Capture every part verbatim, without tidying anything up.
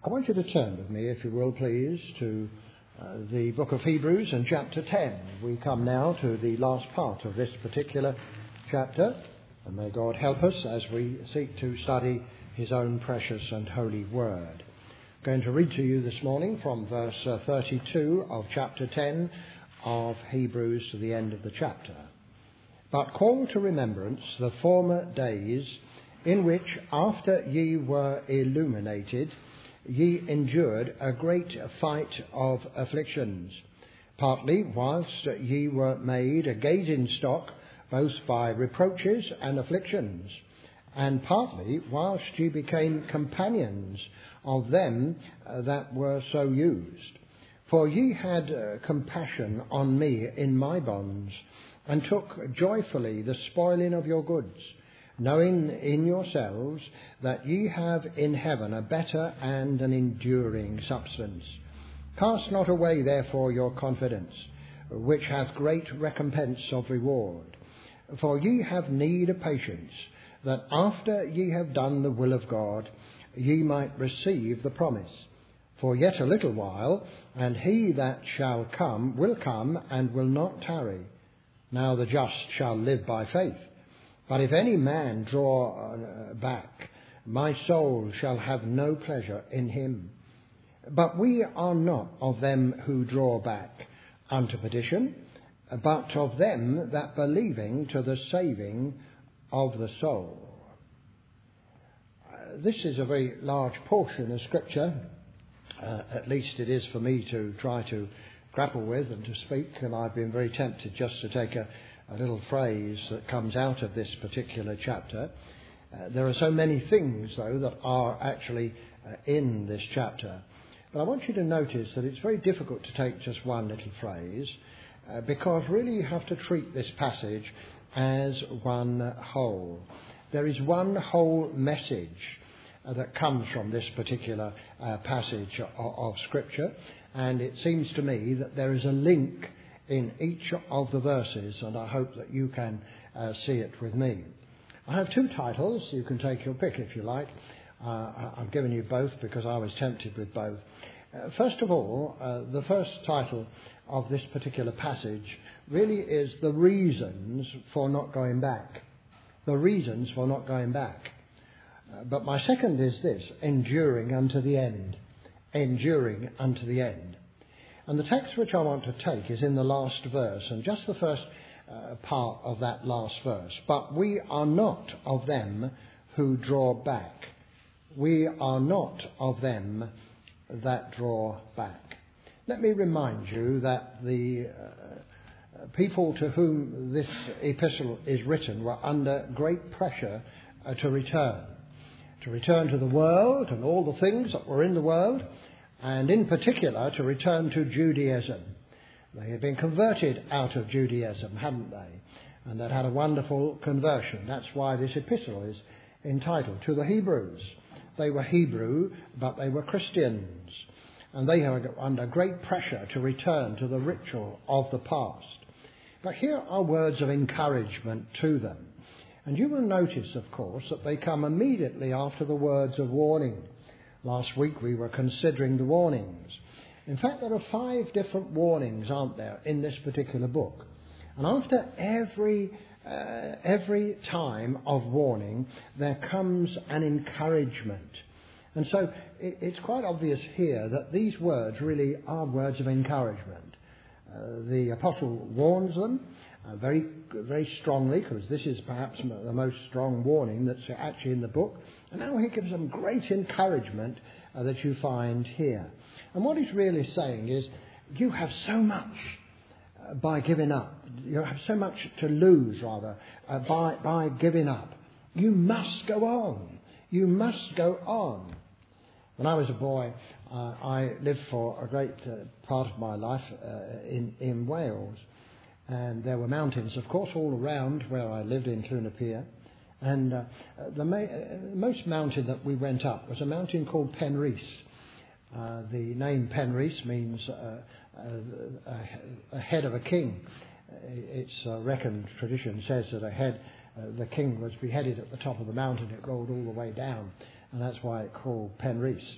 I want you to turn with me, if you will, please, to uh, the book of Hebrews and chapter ten. We come now to the last part of this particular chapter, and may God help us as we seek to study his own precious and holy word. I'm going to read to you this morning from verse uh, thirty-two of chapter ten of Hebrews to the end of the chapter. But call to remembrance the former days in which, after ye were illuminated, ye endured a great fight of afflictions, partly whilst ye were made a gazing stock both by reproaches and afflictions, and partly whilst ye became companions of them uh, that were so used. For ye had uh, compassion on me in my bonds, and took joyfully the spoiling of your goods, knowing in yourselves that ye have in heaven a better and an enduring substance. Cast not away therefore your confidence, which hath great recompense of reward. For ye have need of patience, that after ye have done the will of God, ye might receive the promise. For yet a little while, and he that shall come will come and will not tarry. Now the just shall live by faith. But if any man draw uh, back, my soul shall have no pleasure in him. But we are not of them who draw back unto perdition, but of them that believing to the saving of the soul. Uh, this is a very large portion of Scripture, uh, at least it is for me to try to grapple with and to speak, and I've been very tempted just to take a a little phrase that comes out of this particular chapter. Uh, there are so many things, though, that are actually uh, in this chapter. But I want you to notice that it's very difficult to take just one little phrase, uh, because really you have to treat this passage as one whole. There is one whole message uh, that comes from this particular uh, passage of, of Scripture, and it seems to me that there is a link in each of the verses, and I hope that you can uh, see it with me. I have two titles. You can take your pick if you like. Uh, I've given you both because I was tempted with both. Uh, first of all, uh, the first title of this particular passage really is the reasons for not going back. The reasons for not going back. Uh, but my second is this: enduring unto the end. Enduring unto the end. And the text which I want to take is in the last verse, and just the first uh, part of that last verse. But we are not of them who draw back. We are not of them that draw back. Let me remind you that the uh, people to whom this epistle is written were under great pressure uh, to return. To return to the world and all the things that were in the world, and in particular to return to Judaism. They had been converted out of Judaism, hadn't they? And they'd had a wonderful conversion. That's why this epistle is entitled To the Hebrews. They were Hebrew, but they were Christians. And they were under great pressure to return to the ritual of the past. But here are words of encouragement to them. And you will notice, of course, that they come immediately after the words of warning. Last week we were considering the warnings. In fact, there are five different warnings, aren't there, in this particular book. And after every uh, every time of warning, there comes an encouragement. And so it, it's quite obvious here that these words really are words of encouragement. Uh, the apostle warns them uh, very, very strongly, because this is perhaps the most strong warning that's actually in the book. And now he gives them great encouragement uh, that you find here. And what he's really saying is, you have so much uh, by giving up. You have so much to lose, rather, uh, by, by giving up. You must go on. You must go on. When I was a boy, uh, I lived for a great uh, part of my life uh, in, in Wales. And there were mountains, of course, all around where I lived in Llwynarpia. And uh, the ma- uh, most mountain that we went up was a mountain called Penrhys. Uh, the name Penrhys means uh, uh, a head of a king. It's uh, reckoned, tradition says that a head, uh, the king was beheaded at the top of the mountain. It rolled all the way down, and that's why it's called Penrhys.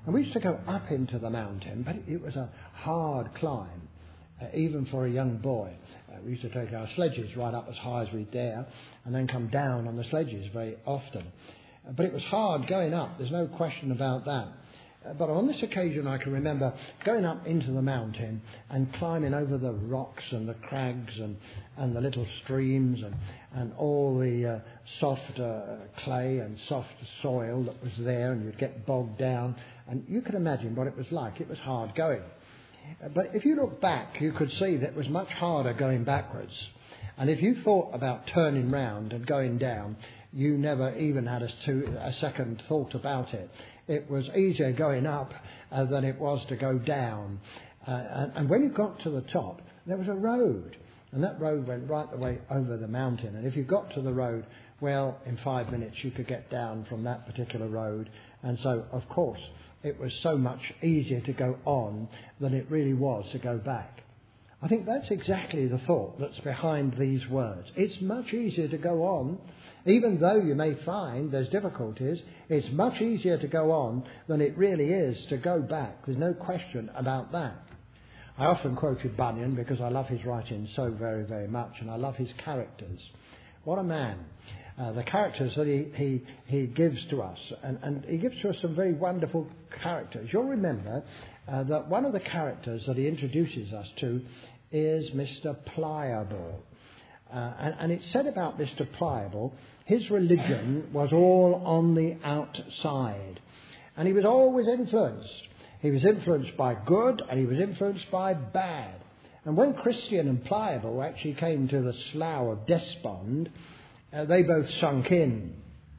And we used to go up into the mountain, but it was a hard climb, uh, even for a young boy. Uh, we used to take our sledges right up as high as we dare and then come down on the sledges very often. Uh, but it was hard going up, there's no question about that. Uh, but on this occasion I can remember going up into the mountain and climbing over the rocks and the crags and, and the little streams and, and all the uh, soft uh, clay and soft soil that was there, and you'd get bogged down. And you can imagine what it was like. It was hard going. But if you look back, you could see that it was much harder going backwards. And if you thought about turning round and going down, you never even had a, two, a second thought about it. It was easier going up uh, than it was to go down. Uh, and, and when you got to the top, there was a road. And that road went right the way over the mountain. And if you got to the road, well, in five minutes you could get down from that particular road. And so, of course, it was so much easier to go on than it really was to go back. I think that's exactly the thought that's behind these words. It's much easier to go on, even though you may find there's difficulties. It's much easier to go on than it really is to go back. There's no question about that. I often quoted Bunyan because I love his writing so very, very much, and I love his characters. What a man. Uh, the characters that he, he, he gives to us, and, and he gives to us some very wonderful characters. You'll remember uh, that one of the characters that he introduces us to is Mister Pliable. Uh, and, and it's said about Mister Pliable, his religion was all on the outside. And he was always influenced. He was influenced by good and he was influenced by bad. And when Christian and Pliable actually came to the Slough of Despond, Uh, they both sunk in.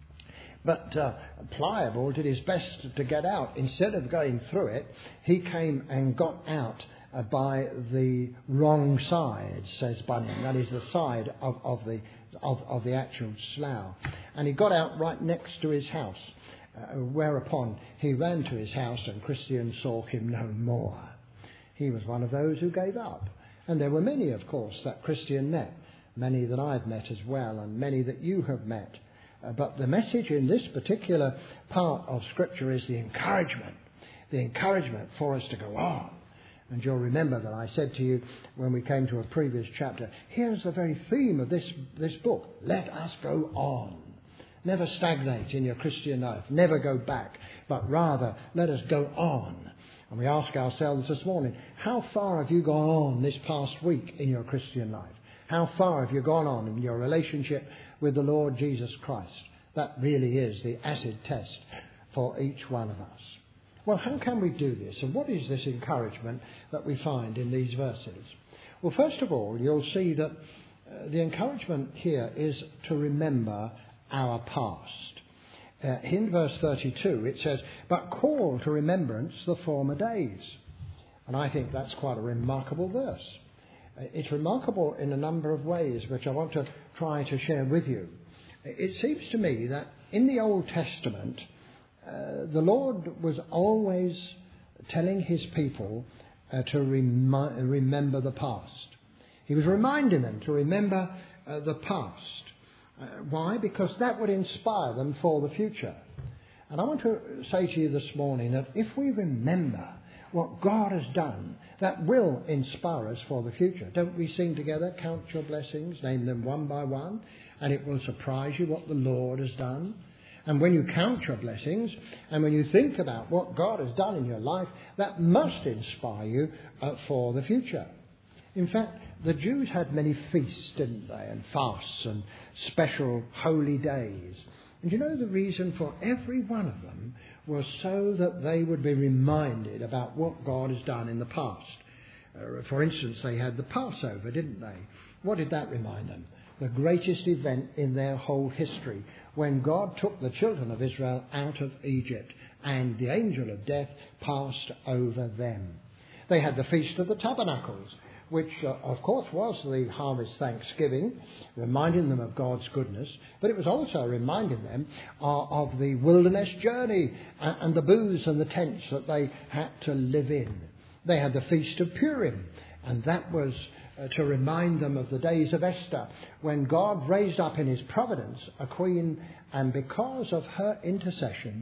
But uh, Pliable did his best to get out. Instead of going through it, he came and got out uh, by the wrong side, says Bunyan. That is the side of, of, the, of, of the actual slough. And he got out right next to his house, uh, whereupon he ran to his house and Christian saw him no more. He was one of those who gave up. And there were many, of course, that Christian met. Many that I've met as well, and many that you have met. Uh, but the message in this particular part of Scripture is the encouragement. The encouragement for us to go on. And you'll remember that I said to you when we came to a previous chapter, here's the very theme of this, this book. Let us go on. Never stagnate in your Christian life. Never go back. But rather, let us go on. And we ask ourselves this morning, how far have you gone on this past week in your Christian life? How far have you gone on in your relationship with the Lord Jesus Christ? That really is the acid test for each one of us. Well, how can we do this? And what is this encouragement that we find in these verses? Well, first of all, you'll see that uh, the encouragement here is to remember our past. Uh, in verse thirty-two, it says, "But call to remembrance the former days." And I think that's quite a remarkable verse. It's remarkable in a number of ways, which I want to try to share with you. It seems to me that in the Old Testament, uh, the Lord was always telling his people uh, to remi- remember the past. He was reminding them to remember uh, the past. Uh, why? Because that would inspire them for the future. And I want to say to you this morning that if we remember what God has done, that will inspire us for the future. Don't we sing together, count your blessings, name them one by one, and it will surprise you what the Lord has done. And when you count your blessings, and when you think about what God has done in your life, that must inspire you uh, for the future. In fact, the Jews had many feasts, didn't they, and fasts and special holy days. And you know the reason for every one of them was so that they would be reminded about what God has done in the past. Uh, for instance, they had the Passover, didn't they? What did that remind them? The greatest event in their whole history, when God took the children of Israel out of Egypt and the angel of death passed over them. They had the Feast of the Tabernacles, which, uh, of course, was the harvest thanksgiving, reminding them of God's goodness, but it was also reminding them uh, of the wilderness journey and, and the booths and the tents that they had to live in. They had the Feast of Purim, and that was uh, to remind them of the days of Esther, when God raised up in his providence a queen, and because of her intercession,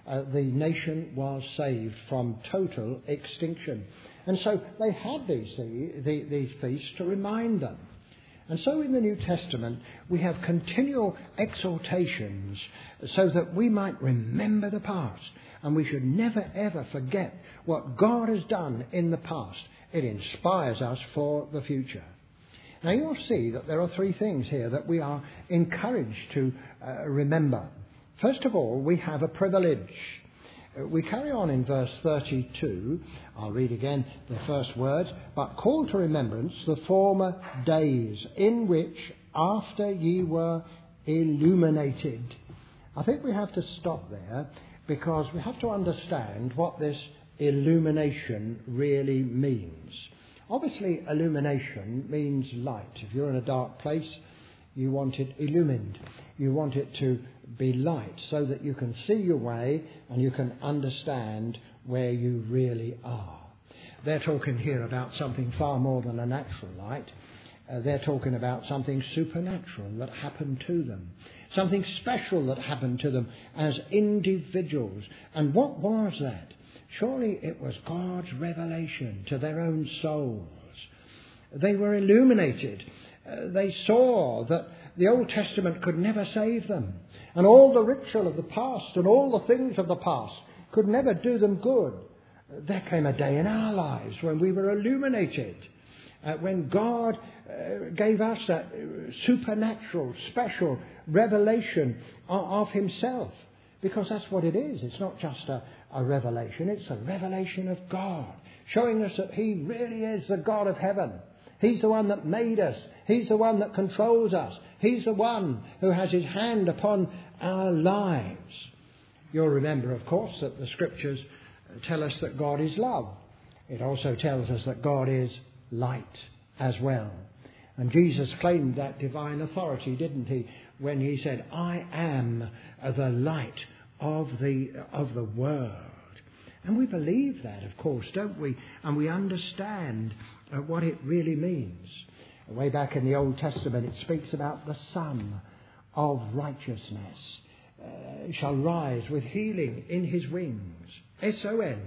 uh, the nation was saved from total extinction. And so they had these, the, these feasts to remind them. And so in the New Testament we have continual exhortations so that we might remember the past. And we should never ever forget what God has done in the past. It inspires us for the future. Now you'll see that there are three things here that we are encouraged to uh, remember. First of all, we have a privilege. Uh, we carry on in verse thirty-two. I'll read again the first words. But call to remembrance the former days in which after ye were illuminated. I think we have to stop there because we have to understand what this illumination really means. Obviously, illumination means light. If you're in a dark place, you want it illumined. You want it to be light so that you can see your way and you can understand where you really are. They're talking here about something far more than a natural light. Uh, they're talking about something supernatural that happened to them. Something special that happened to them as individuals. And what was that? Surely it was God's revelation to their own souls. They were illuminated. Uh, they saw that the Old Testament could never save them. And all the ritual of the past and all the things of the past could never do them good. Uh, there came a day in our lives when we were illuminated. Uh, when God uh, gave us that supernatural, special revelation of, of Himself. Because that's what it is. It's not just a, a revelation. It's a revelation of God. Showing us that He really is the God of heaven. He's the one that made us. He's the one that controls us. He's the one who has His hand upon our lives. You'll remember, of course, that the Scriptures tell us that God is love. It also tells us that God is light as well. And Jesus claimed that divine authority, didn't He? When He said, I am the light of the of the world. And we believe that, of course, don't we? And we understand uh, what it really means. Way back in the Old Testament, it speaks about the Son of righteousness uh, shall rise with healing in His wings. S O N.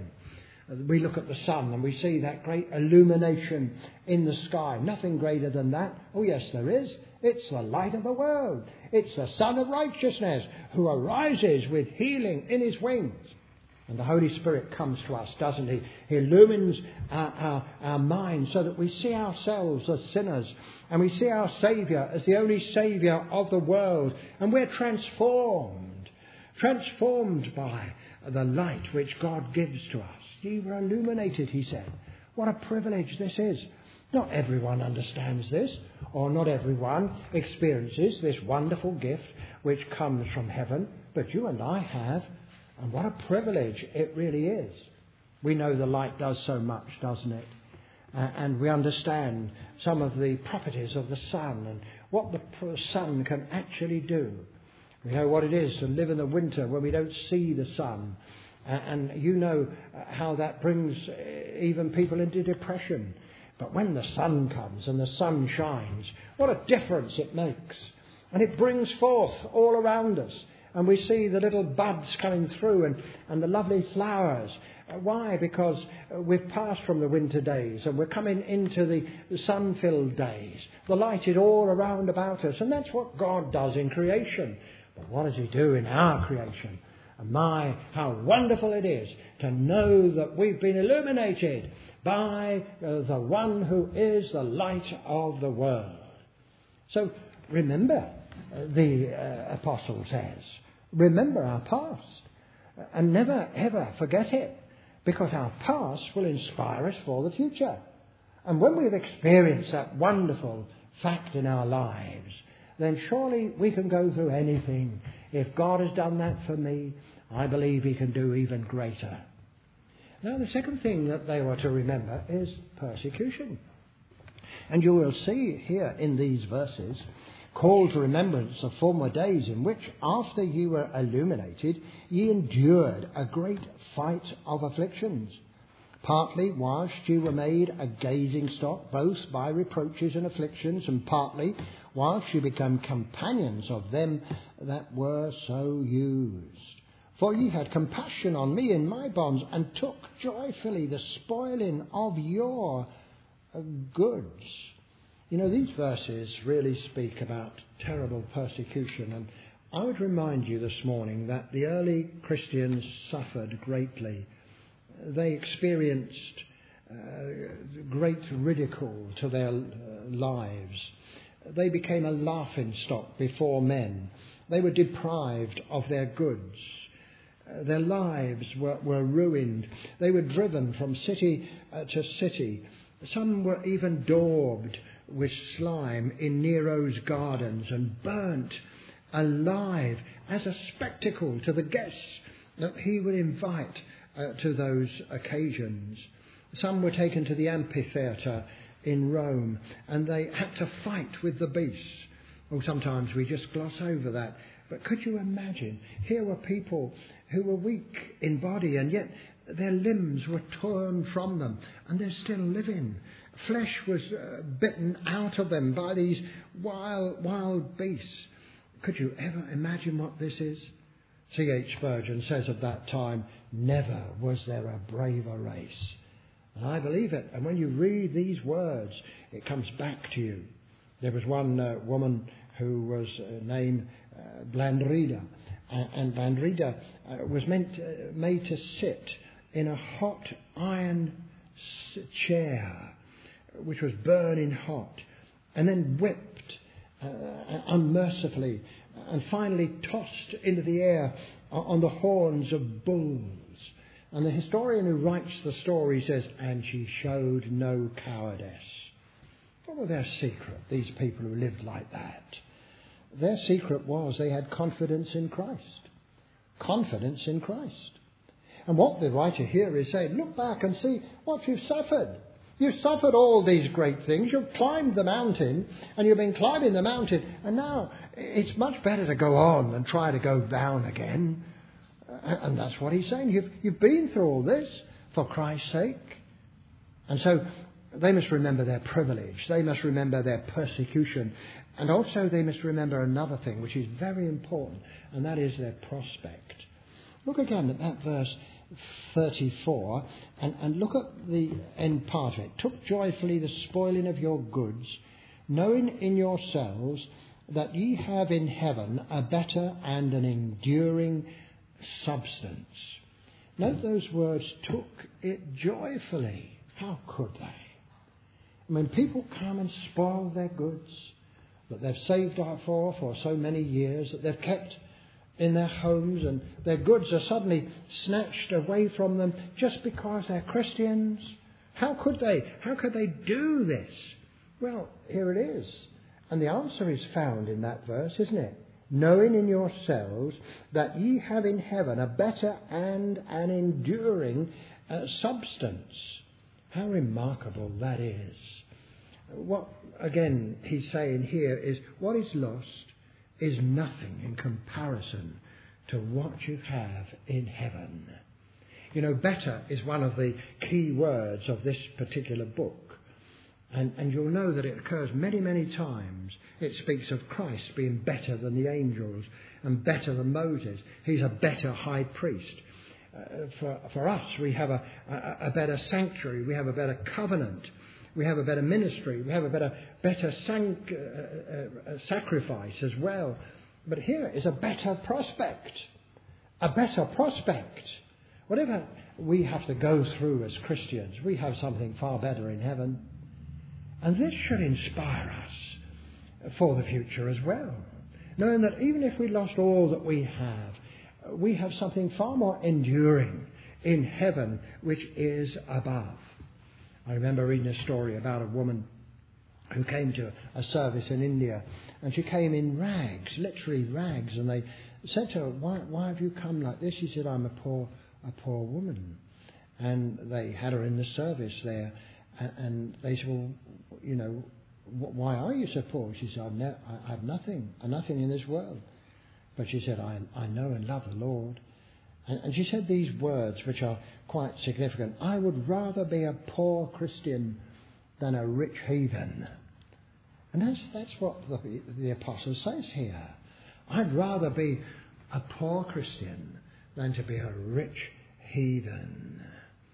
We look at the sun and we see that great illumination in the sky. Nothing greater than that. Oh yes, there is. It's the light of the world. It's the Son of righteousness who arises with healing in His wings. And the Holy Spirit comes to us, doesn't He? He illumines our, our, our minds so that we see ourselves as sinners. And we see our Saviour as the only Saviour of the world. And we're transformed. Transformed by the light which God gives to us. Ye were illuminated, He said. What a privilege this is. Not everyone understands this, or not everyone experiences this wonderful gift which comes from heaven, but you and I have, and what a privilege it really is. We know the light does so much, doesn't it? Uh, and we understand some of the properties of the sun and what the sun can actually do. We know what it is to live in the winter when we don't see the sun. Uh, and you know how that brings even people into depression. But when the sun comes and the sun shines, what a difference it makes. And it brings forth all around us. And we see the little buds coming through and, and the lovely flowers. Uh, why? Because uh, we've passed from the winter days and we're coming into the, the sun-filled days. The light is all around about us. And that's what God does in creation. But what does He do in our creation? And my, how wonderful it is to know that we've been illuminated by uh, the one who is the light of the world. So remember, uh, the uh, apostle says, remember our past uh, and never ever forget it, because our past will inspire us for the future. And when we've experienced that wonderful fact in our lives, then surely we can go through anything. If God has done that for me, I believe He can do even greater. Now, the second thing that they were to remember is persecution. And you will see here in these verses, call to remembrance the former days in which, after ye were illuminated, ye endured a great fight of afflictions. Partly whilst ye were made a gazing stock, both by reproaches and afflictions, and partly whilst ye become companions of them that were so used. For ye had compassion on me in my bonds, and took joyfully the spoiling of your uh, goods. You know, these verses really speak about terrible persecution, and I would remind you this morning that the early Christians suffered greatly. They experienced uh, great ridicule to their uh, lives. They became a laughingstock before men. They were deprived of their goods. Uh, their lives were, were ruined. They were driven from city uh, to city. Some were even daubed with slime in Nero's gardens and burnt alive as a spectacle to the guests that he would invite uh, to those occasions. Some were taken to the amphitheatre in Rome, and they had to fight with the beasts. Oh, sometimes we just gloss over that. But could you imagine? Here were people who were weak in body, and yet their limbs were torn from them, and they're still living. Flesh was uh, bitten out of them by these wild, wild beasts. Could you ever imagine what this is? C H Spurgeon says of that time, never was there a braver race. And I believe it. And when you read these words, it comes back to you. There was one uh, woman who was uh, named uh, Blandrida. Uh, and Blandrida uh, was meant uh, made to sit in a hot iron chair, which was burning hot, and then whipped uh, unmercifully, and finally tossed into the air on the horns of bulls. And the historian who writes the story says, and she showed no cowardice. What was their secret, these people who lived like that? Their secret was they had confidence in Christ. Confidence in Christ. And what the writer here is saying, look back and see what you've suffered. You've suffered all these great things. You've climbed the mountain, and you've been climbing the mountain, and now it's much better to go on than try to go down again. And that's what he's saying. You've, you've been through all this for Christ's sake. And so they must remember their privilege. They must remember their persecution. And also they must remember another thing, which is very important, and that is their prospect. Look again at that verse thirty-four, and, and look at the end part of it. Took joyfully the spoiling of your goods, knowing in yourselves that ye have in heaven a better and an enduring substance. Note those words, took it joyfully. How could they? When people come and spoil their goods that they've saved up for for so many years, that they've kept in their homes, and their goods are suddenly snatched away from them just because they're Christians. How could they? How could they do this? Well, here it is. And the answer is found in that verse, isn't it? Knowing in yourselves that ye have in heaven a better and an enduring uh, substance. How remarkable that is. What, again, he's saying here is what is lost is nothing in comparison to what you have in heaven. You know, better is one of the key words of this particular book. And, and you'll know that it occurs many, many times. It speaks of Christ being better than the angels and better than Moses. He's a better high priest. Uh, for, for us, we have a, a, a better sanctuary. We have a better covenant. We have a better ministry. We have a better, better sanc- uh, uh, sacrifice as well. But here is a better prospect. A better prospect. Whatever we have to go through as Christians, we have something far better in heaven. And this should inspire us for the future as well. Knowing that even if we lost all that we have, we have something far more enduring in heaven, which is above. I remember reading a story about a woman who came to a service in India, and she came in rags, literally rags, and they said to her, why, why have you come like this? She said, I'm a poor, a poor woman. And they had her in the service there, and, and they said, well, you know, why are you so poor? She said, I've ne- I have nothing, nothing in this world. But she said, I, I know and love the Lord. And, and she said these words, which are quite significant. I would rather be a poor Christian than a rich heathen. And that's, that's what the, the apostle says here. I'd rather be a poor Christian than to be a rich heathen.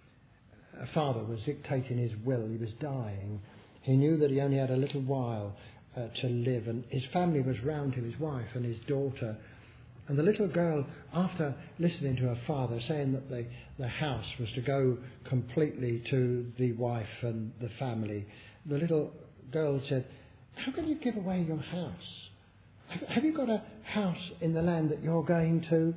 A father was dictating his will. He was dying. He knew that he only had a little while uh, to live, and his family was round him, his wife and his daughter. And the little girl, after listening to her father saying that the, the house was to go completely to the wife and the family, the little girl said, "How can you give away your house? Have, have you got a house in the land that you're going to?"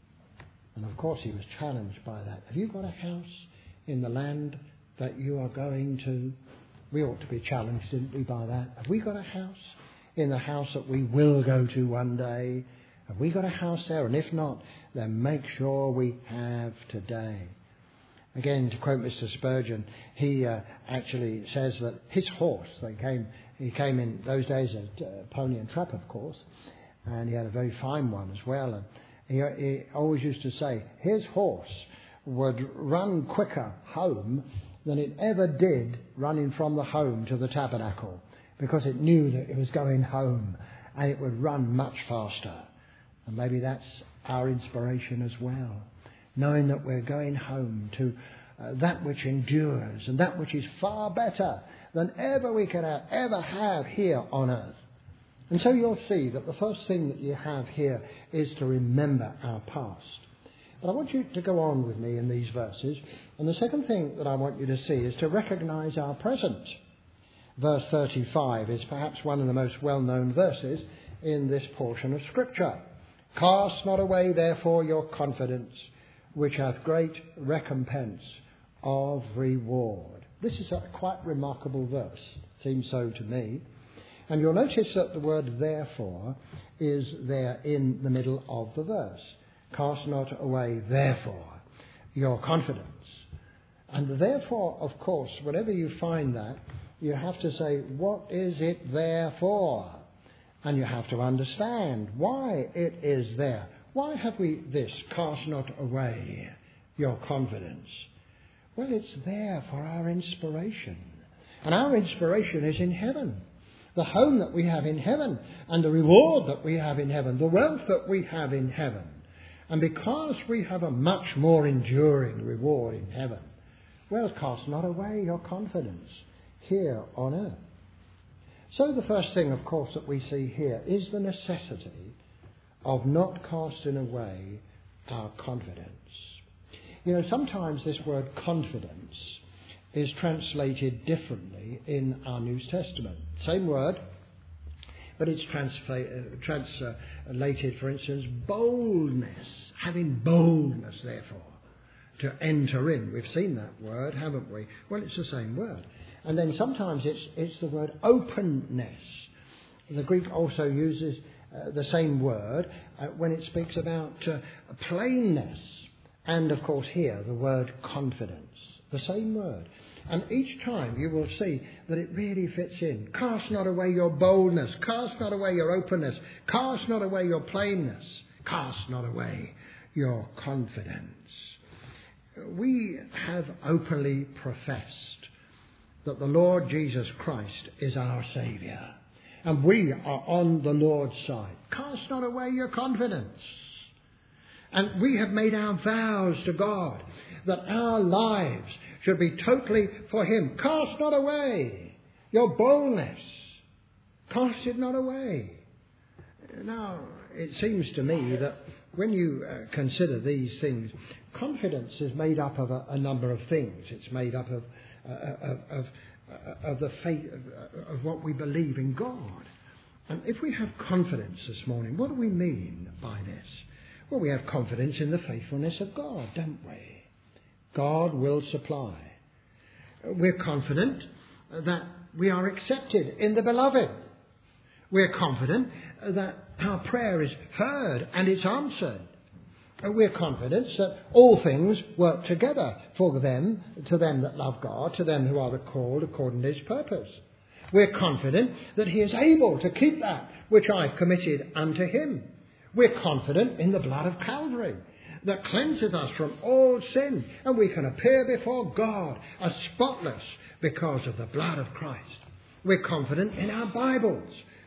And of course he was challenged by that. "Have you got a house in the land that you are going to?" We ought to be challenged, didn't we, by that? Have we got a house in the house that we will go to one day? Have we got a house there? And if not, then make sure we have today. Again, to quote Mister Spurgeon, he uh, actually says that his horse, they came, he came in those days a uh, pony and trap, of course, and he had a very fine one as well. And he, he always used to say his horse would run quicker home than it ever did running from the home to the tabernacle, because it knew that it was going home, and it would run much faster. And maybe that's our inspiration as well, knowing that we're going home to uh, that which endures and that which is far better than ever we could have, ever have here on earth. And so you'll see that the first thing that you have here is to remember our past. But I want you to go on with me in these verses. And the second thing that I want you to see is to recognise our present. Verse thirty-five is perhaps one of the most well-known verses in this portion of Scripture. "Cast not away, therefore, your confidence, which hath great recompense of reward." This is a quite remarkable verse. Seems so to me. And you'll notice that the word "therefore" is there in the middle of the verse. Cast not away, therefore, your confidence. And therefore, of course, whenever you find that, you have to say, what is it there for? And you have to understand why it is there. Why have we this, cast not away your confidence? Well, it's there for our inspiration. And our inspiration is in heaven. The home that we have in heaven, and the reward that we have in heaven, the wealth that we have in heaven. And because we have a much more enduring reward in heaven, well, cast not away your confidence here on earth. So the first thing, of course, that we see here is the necessity of not casting away our confidence. You know, sometimes this word confidence is translated differently in our New Testament. Same word, but it's transla- translated, for instance, boldness. Having boldness, therefore, to enter in. We've seen that word, haven't we? Well, it's the same word. And then sometimes it's it's the word openness. The Greek also uses uh, the same word uh, when it speaks about uh, plainness. And, of course, here, the word confidence. The same word. And each time you will see that it really fits in. Cast not away your boldness. Cast not away your openness. Cast not away your plainness. Cast not away your confidence. We have openly professed that the Lord Jesus Christ is our Saviour. And we are on the Lord's side. Cast not away your confidence. And we have made our vows to God that our lives should be totally for Him. Cast not away your boldness. Cast it not away. Now, it seems to me that when you uh, consider these things, confidence is made up of a, a number of things. It's made up of uh, of, of, uh, of the faith of, of what we believe in God. And if we have confidence this morning, what do we mean by this? Well, we have confidence in the faithfulness of God, don't we? God will supply. We're confident that we are accepted in the beloved. We're confident that our prayer is heard and it's answered. We're confident that all things work together for them, to them that love God, to them who are the called according to His purpose. We're confident that He is able to keep that which I've committed unto Him. We're confident in the blood of Calvary that cleanses us from all sin, and we can appear before God as spotless because of the blood of Christ. We're confident in our Bibles,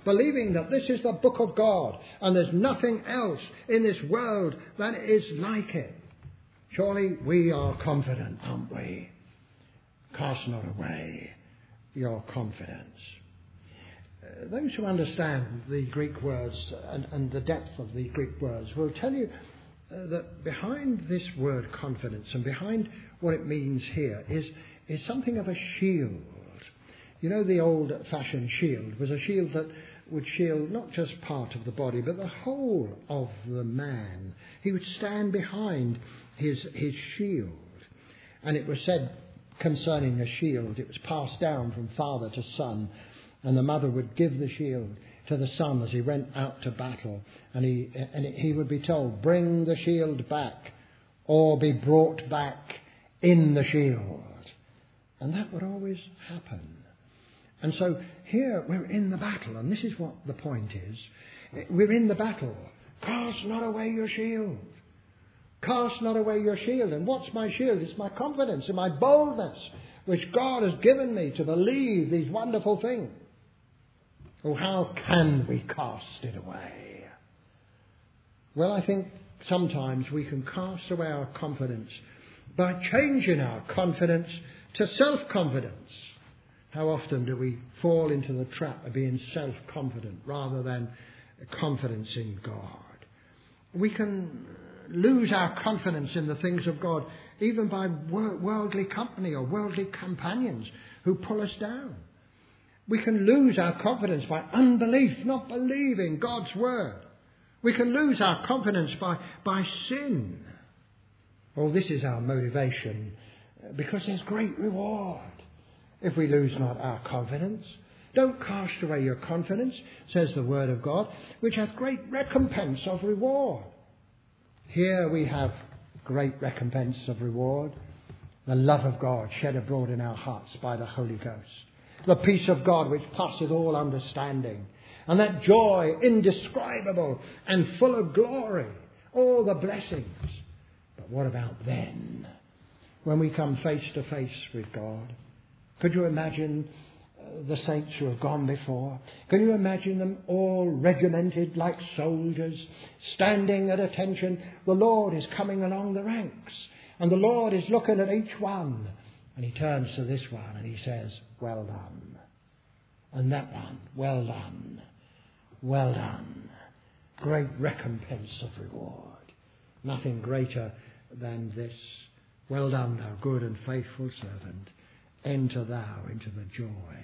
believing that this is the book of God and there's nothing else in this world that is like it. Surely we are confident, aren't we? Cast not away your confidence. Uh, those who understand the Greek words and, and the depth of the Greek words will tell you uh, that behind this word confidence and behind what it means here is, is something of a shield. You know, the old-fashioned shield was a shield that would shield not just part of the body, but the whole of the man. He would stand behind his, his shield. And it was said concerning a shield, it was passed down from father to son, and the mother would give the shield to the son as he went out to battle, and he, and he would be told, bring the shield back, or be brought back in the shield. And that would always happen. And so here we're in the battle, and this is what the point is. We're in the battle. Cast not away your shield. Cast not away your shield. And what's my shield? It's my confidence and my boldness, which God has given me to believe these wonderful things. Oh, how can we cast it away? Well, I think sometimes we can cast away our confidence by changing our confidence to self-confidence. How often do we fall into the trap of being self-confident rather than confidence in God? We can lose our confidence in the things of God even by worldly company or worldly companions who pull us down. We can lose our confidence by unbelief, not believing God's word. We can lose our confidence by, by sin. Oh, this is our motivation because there's great reward if we lose not our confidence. Don't cast away your confidence, says the word of God, which hath great recompense of reward. Here we have great recompense of reward. The love of God shed abroad in our hearts by the Holy Ghost. The peace of God which passeth all understanding. And that joy indescribable and full of glory. All the blessings. But what about then? When we come face to face with God? Could you imagine uh, the saints who have gone before? Can you imagine them all regimented like soldiers, standing at attention? The Lord is coming along the ranks, and the Lord is looking at each one, and he turns to this one and he says, well done. And that one, well done. Well done. Great recompense of reward. Nothing greater than this. Well done, thou good and faithful servant. Enter thou into the joy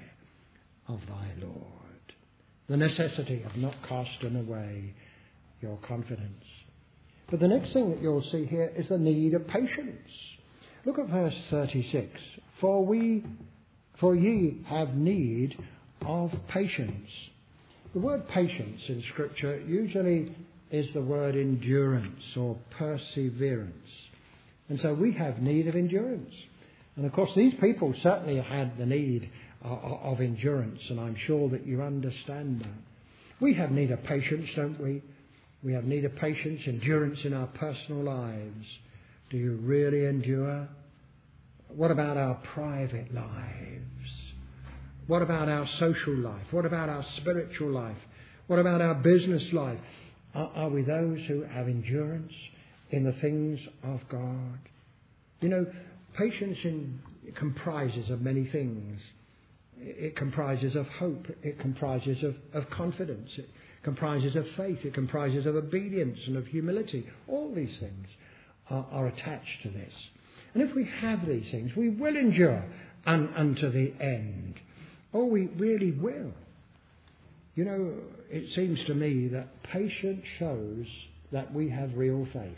of thy Lord. The necessity of not casting away your confidence. But the next thing that you'll see here is the need of patience. Look at verse thirty-six. For we, for ye have need of patience. The word patience in Scripture usually is the word endurance or perseverance. And so we have need of endurance. And of course, these people certainly had the need of endurance, and I'm sure that you understand that. We have need of patience, don't we? We have need of patience, endurance in our personal lives. Do you really endure? What about our private lives? What about our social life? What about our spiritual life? What about our business life? Are, are we those who have endurance in the things of God? You know, patience in, comprises of many things. It comprises of hope. It comprises of, of confidence. It comprises of faith. It comprises of obedience and of humility. All these things are, are attached to this. And if we have these things, we will endure un, unto the end. Oh, we really will. You know, it seems to me that patience shows that we have real faith.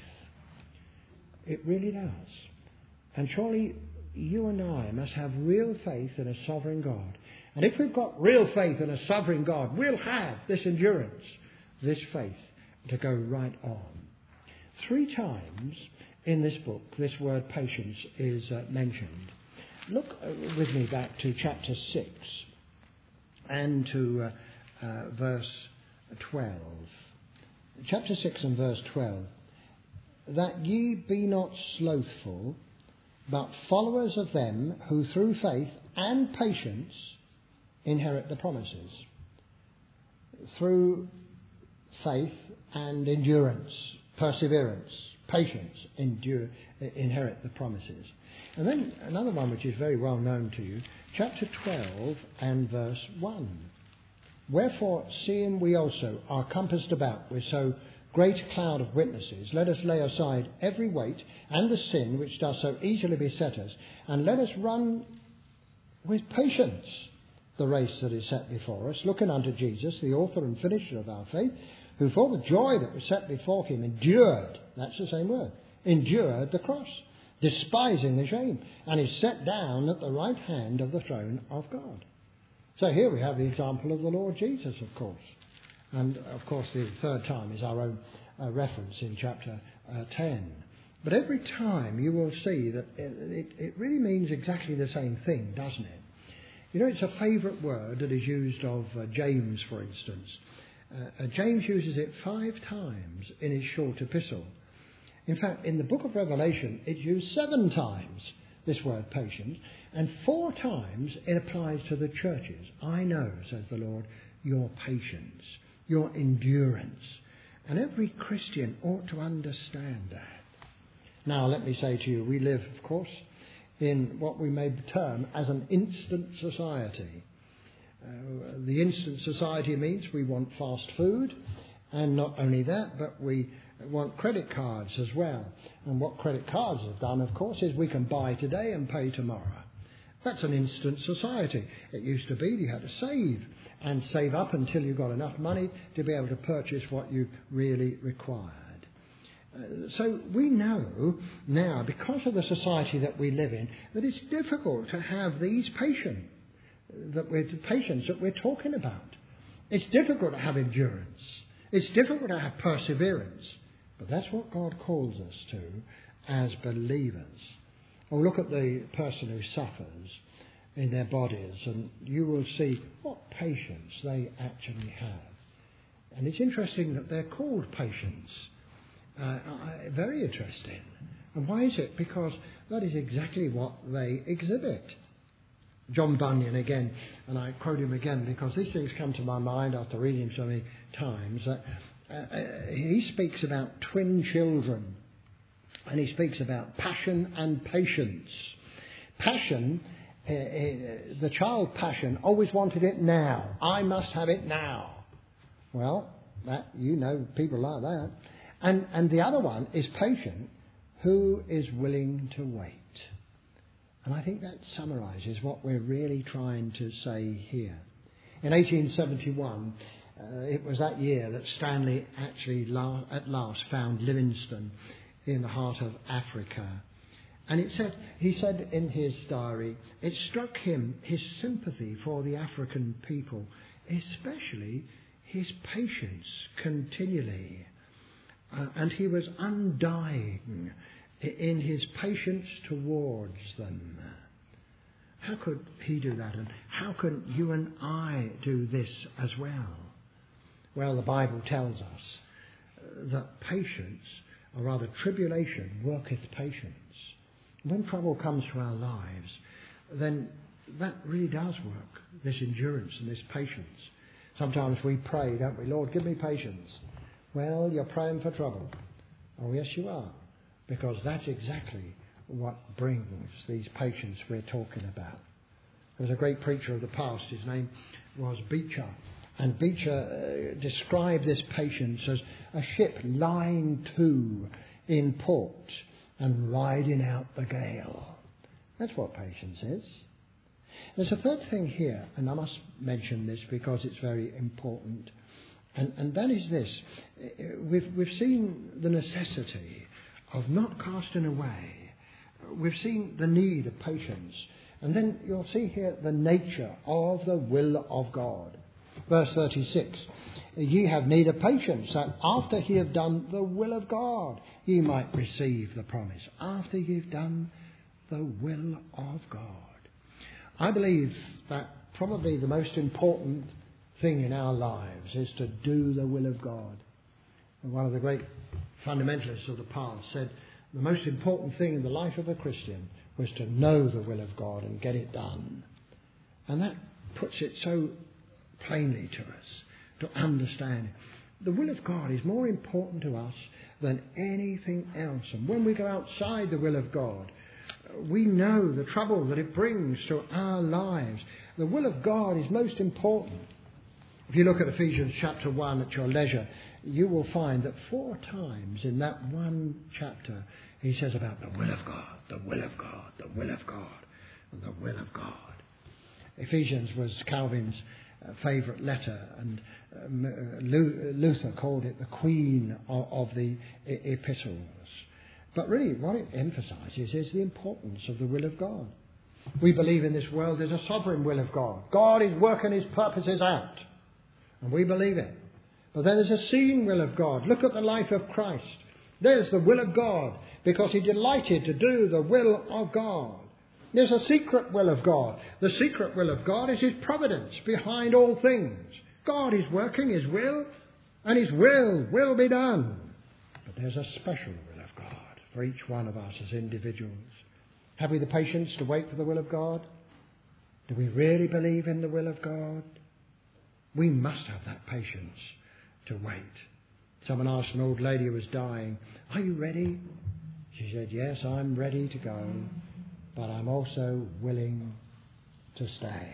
It really does. And surely you and I must have real faith in a sovereign God. And if we've got real faith in a sovereign God, we'll have this endurance, this faith to go right on. Three times in this book, this word patience is uh, mentioned. Look uh, with me back to chapter six and to uh, uh, verse twelve. Chapter six and verse twelve. That ye be not slothful, but followers of them who through faith and patience inherit the promises. through faith and endurance, perseverance, patience, endure, inherit the promises. And then another one which is very well known to you, chapter twelve and verse one. Wherefore, seeing we also are compassed about with so great a cloud of witnesses, let us lay aside every weight and the sin which does so easily beset us, and let us run with patience the race that is set before us, looking unto Jesus, the author and finisher of our faith, who for the joy that was set before him endured, that's the same word, endured the cross, despising the shame, and is set down at the right hand of the throne of God. So here we have the example of the Lord Jesus, of course. And, of course, the third time is our own uh, reference in chapter uh, ten. But every time you will see that it, it, it really means exactly the same thing, doesn't it? You know, it's a favourite word that is used of uh, James, for instance. Uh, uh, James uses it five times in his short epistle. In fact, in the book of Revelation, it's used seven times, this word patience, and four times it applies to the churches. I know, says the Lord, your patience, your endurance. And every Christian ought to understand that. Now, let me say to you, we live, of course, in what we may term as an instant society. Uh, the instant society means we want fast food, and not only that, but we want credit cards as well. And what credit cards have done, of course, is we can buy today and pay tomorrow. That's an instant society. It used to be you had to save, and save up until you got enough money to be able to purchase what you really required. Uh, so we know now, because of the society that we live in, that it's difficult to have these patience that we're, patience that we're talking about. It's difficult to have endurance. It's difficult to have perseverance. But that's what God calls us to as believers. Oh, look at the person who suffers in their bodies, and you will see what patience they actually have. And it's interesting that they're called patients. Uh, very interesting. And why is it? Because that is exactly what they exhibit. John Bunyan again, and I quote him again because these things come to my mind after reading him so many times. Uh, uh, he speaks about twin children, and he speaks about passion and patience. Passion, uh, uh, the child passion, always wanted it now. I must have it now. Well, that you know people like that. And, and the other one is patient, who is willing to wait. And I think that summarises what we're really trying to say here. In eighteen seventy-one, uh, it was that year that Stanley actually la- at last found Livingstone in the heart of Africa. And it said, he said in his diary, it struck him his sympathy for the African people, especially his patience continually. Uh, and he was undying in his patience towards them. How could he do that? And how can you and I do this as well? Well, the Bible tells us that patience, or rather tribulation, worketh patience. When trouble comes to our lives, then that really does work, this endurance and this patience. Sometimes we pray, don't we? Lord, give me patience. Well, you're praying for trouble. Oh, yes, you are. Because that's exactly what brings these patience we're talking about. There was a great preacher of the past. His name was Beecher. And Beecher uh, described this patience as a ship lying to in port and riding out the gale. That's what patience is. There's a third thing here, and I must mention this because it's very important. And, and that is this. We've, we've seen the necessity of not casting away. We've seen the need of patience. And then you'll see here the nature of the will of God. Verse thirty-six, ye have need of patience, that after ye have done the will of God, ye might receive the promise. After you've done the will of God. I believe that probably the most important thing in our lives is to do the will of God. And one of the great fundamentalists of the past said the most important thing in the life of a Christian was to know the will of God and get it done. And that puts it so plainly to us. to understand it. The will of God is more important to us than anything else. And when we go outside the will of God, we know the trouble that it brings to our lives. The will of God is most important. If you look at Ephesians chapter one at your leisure, you will find that four times in that one chapter he says about the will of God, the will of God, the will of God, and the will of God. Ephesians was Calvin's uh, favourite letter, and um, uh, Luther called it the queen of, of the e- epistles. But really what it emphasises is the importance of the will of God. We believe in this world there's a sovereign will of God. God is working his purposes out, and we believe it. But then there's a seen will of God. Look at the life of Christ. There's the will of God, because he delighted to do the will of God. There's a secret will of God. The secret will of God is his providence behind all things. God is working his will, and his will will be done. But there's a special will of God for each one of us as individuals. Have we the patience to wait for the will of God? Do we really believe in the will of God? We must have that patience to wait. Someone asked an old lady who was dying, "Are you ready?" She said, "Yes, I'm ready to go, but I'm also willing to stay."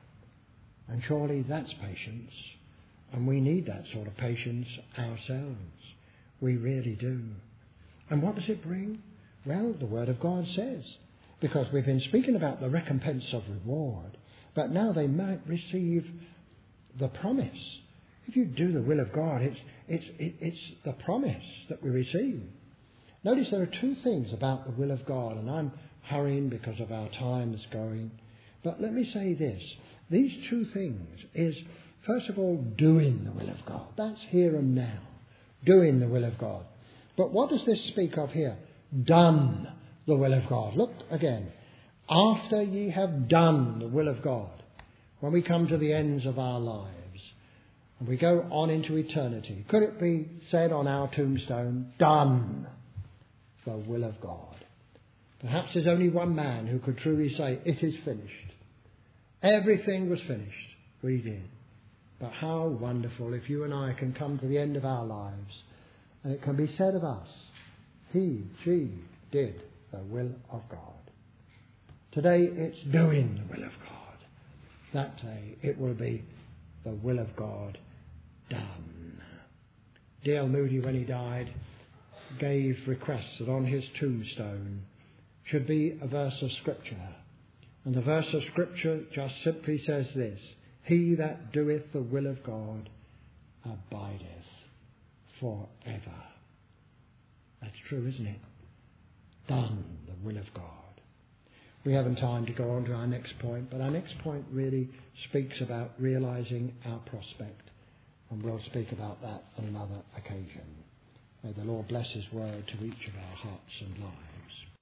And surely that's patience. And we need that sort of patience ourselves. We really do. And what does it bring? Well, the Word of God says, because we've been speaking about the recompense of reward, but now they might receive the promise. If you do the will of God, it's, it's, it's the promise that we receive. Notice there are two things about the will of God, and I'm hurrying because of our time is going. But let me say this. These two things is, first of all, doing the will of God. That's here and now. Doing the will of God. But what does this speak of here? Done the will of God. Look again. After ye have done the will of God, when we come to the ends of our lives, and we go on into eternity, could it be said on our tombstone, done the will of God? Perhaps there's only one man who could truly say, it is finished. Everything was finished. We did. But how wonderful if you and I can come to the end of our lives and it can be said of us, he, she did the will of God. Today it's doing the will of God. That day it will be the will of God done. D L Moody, when he died, gave requests that on his tombstone should be a verse of Scripture. And the verse of Scripture just simply says this: he that doeth the will of God abideth forever. That's true, isn't it? Done the will of God. We haven't time to go on to our next point, but our next point really speaks about realising our prospect, and we'll speak about that on another occasion. May the Lord bless his word to each of our hearts and lives.